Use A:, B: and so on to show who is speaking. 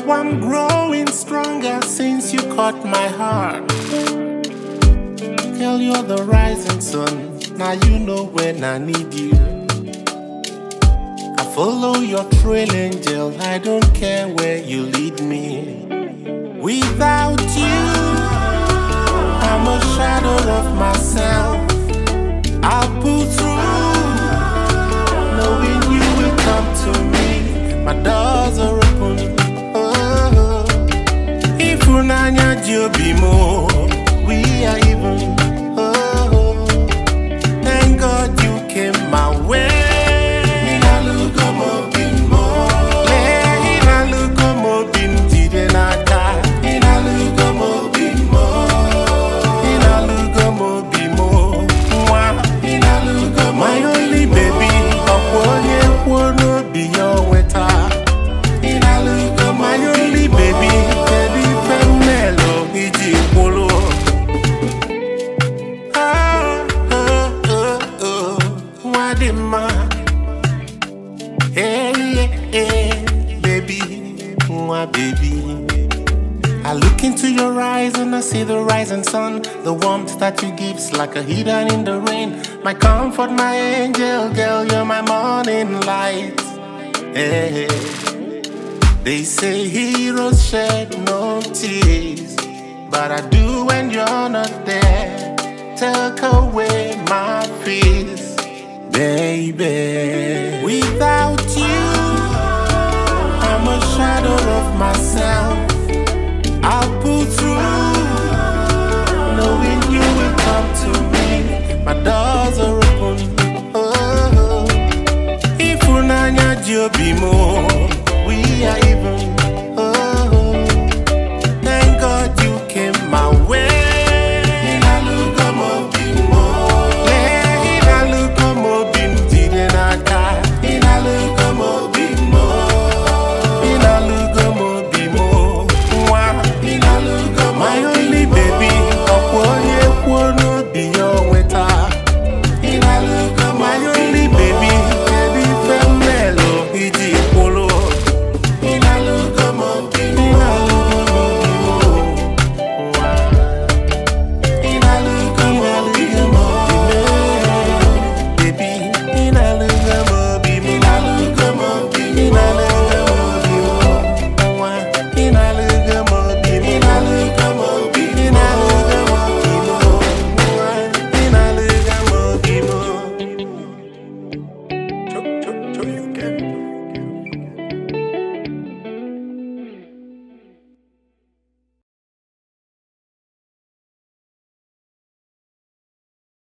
A: Now I'm growing stronger since you caught my heart. Girl, you're the rising sun. Now you know when I need you. I follow your trail, angel. I don't care where you lead me. Without you, I'm a shadow of myself. I'll pull through, knowing you will come to me. My doors are open. Oh, if unanya jobimo, we are even. Oh, thank God you came my way. Hey, hey, baby, my baby. I look into your eyes and I see the rising sun. The warmth that you give's like a heater in the rain. My comfort, my angel, girl, you're my morning light. Hey, they say heroes shed no tears, but I do when you're not there. Take away my fears, baby. Without you,